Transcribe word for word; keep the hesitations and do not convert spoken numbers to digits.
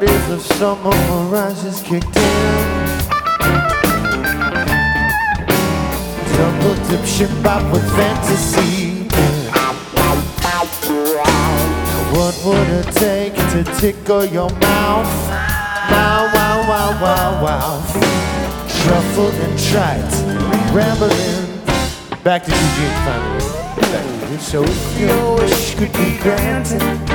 days of summer mirages kicked in. Jungle dip ship bop with fantasy. What would it take to tickle your mouth? Wow, wow, wow, wow, wow. Truffle and trite, rambling. Back to Eugene finally. Back to Eugene. So if your wish could be granted,